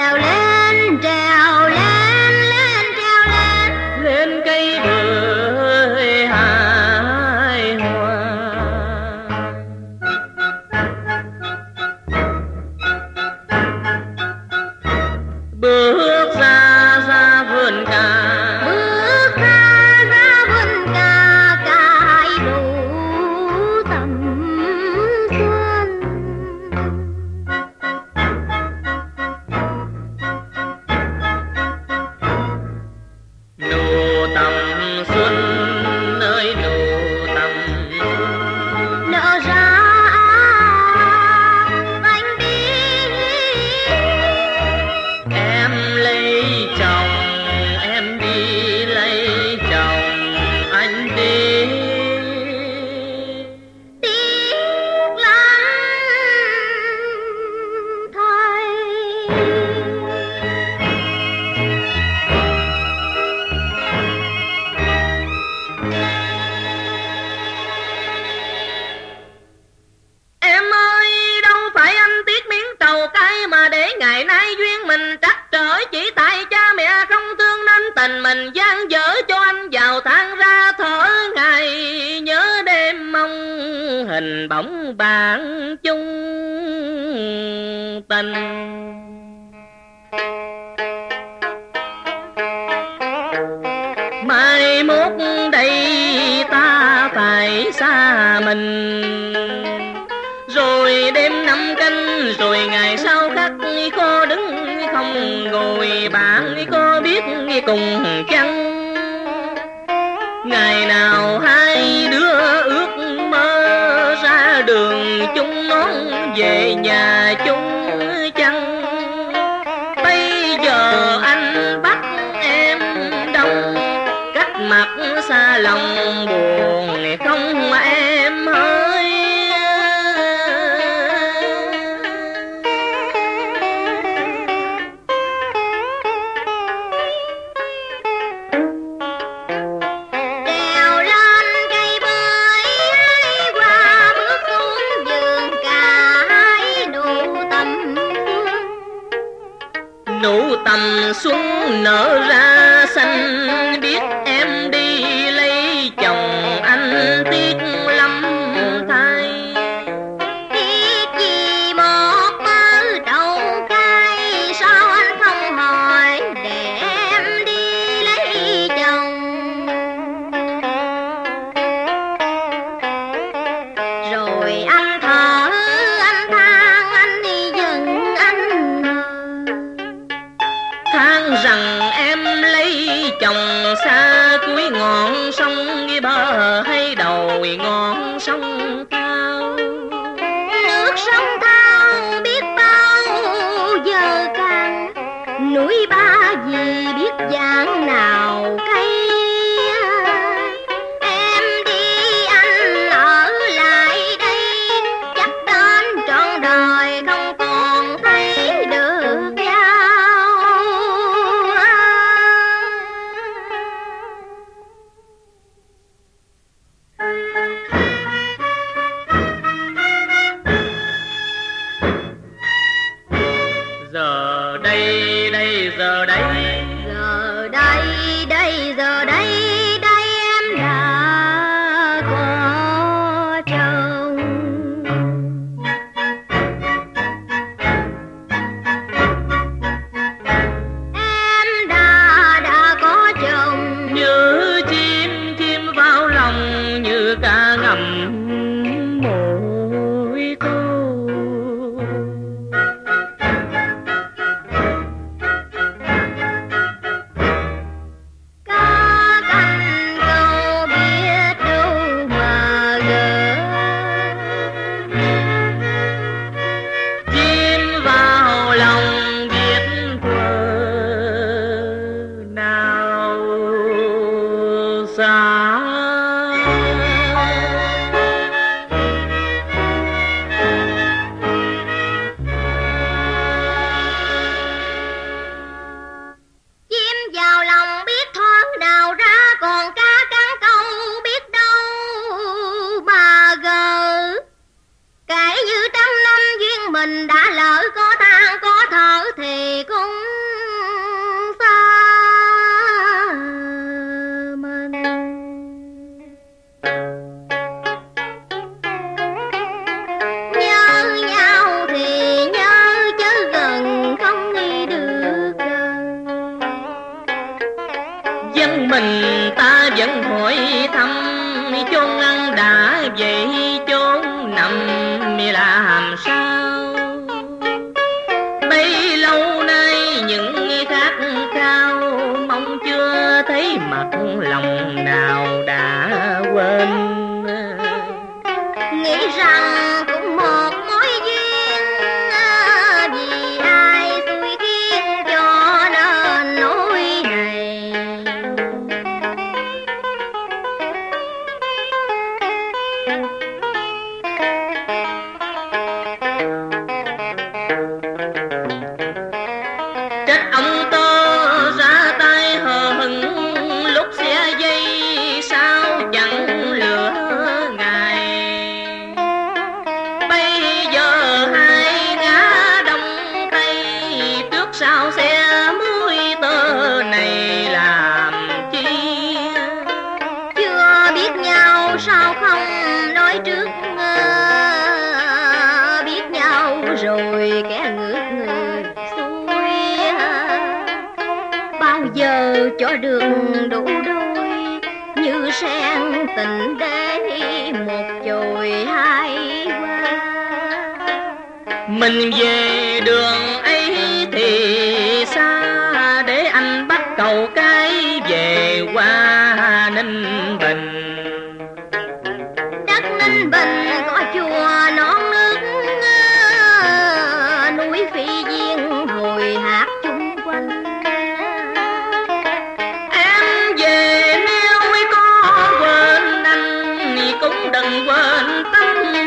trèo lên, trèo lên, lên trèo lên, lên cây bưởi hài hòa. Bước ra ra vườn cà, bước ra ra vườn cà, cà hái đủ tầm xuân. nụ tầm xuân ơi nụ tầm xuân, Nở ra bánh bí, em lấy chồng em đi lấy chồng anh đi. tiếc lắm thôi. Em ơi đâu phải anh tiếc miếng trầu cay, mà để ngày nay duyên mình trắc trở, chỉ tại cha mẹ không thương nên tình mình gian dở cho anh vào than ra thở ngày, nhớ đêm mong hình bóng bạn chung tình. Mai mốt đây ta phải xa mình, rồi đêm năm canh rồi ngày sau khắc khó đứng không ngồi, bạn có biết cùng chăng ngày nào hai đứa ước mơ ra đường chung nón về nhà chung chăng. Bây giờ anh bắt em đông, cách mặt xa lòng buồn không em ơi. Trèo lên cây bưởi hái qua, bước xuống vườn cà hái nụ tầm xuân. Nụ tầm xuân nở ra xanh, biết em đi lấy chồng anh tiếc lắm thay. Tiếc gì một mớ trầu cay, sao anh không hỏi để em đi lấy chồng. Rồi anh thở, anh than, anh đi dừng anh Than rằng em lấy chồng xa cuối ngọn sông bờ hay đầu ngọn sông cao. nước sông thao biết bao giờ càng, núi Ba Vì biết dáng nào cây. Em đi anh ở lại đây, chắc đến trọn đời không còn thấy được nhau. Giờ đây đây giờ đây, Giờ đây đây giờ đây đây em đã có chồng. Em đã có chồng. như chim vào lòng, như cá ngầm môi câu. cũng xa mình. Nhớ nhau thì nhớ chứ gần không đi được gần. Dân mình ta vẫn hỏi thăm, chốn ăn đã vậy chốn nằm làm sao? Bấy lâu nay những khát khao mong chưa thấy mặt lòng nào đã quên. Nghĩ rằng cũng một mối duyên, vì ai xui khiến cho nên nỗi này. Trách ông tơ ra tay hờ hững, lúc xe dây sao chẳng lửa ngài. Bây giờ hai ngã đông tây, trước sau xe mũi tơ này làm chi? Chưa biết nhau sao không nói trước, biết nhau rồi kẻ ngược người xuôi. Bao giờ cho đường đủ đôi, như sen tình để một chồi hai hoa. Mình về đường ấy thì xa, để anh bắt cầu cái về qua Ninh Bình. Đất Ninh Bình có chùa non nước, núi Phi Viên hồi hát chung quanh. Em về nếu có quên anh, cũng đừng quên tâm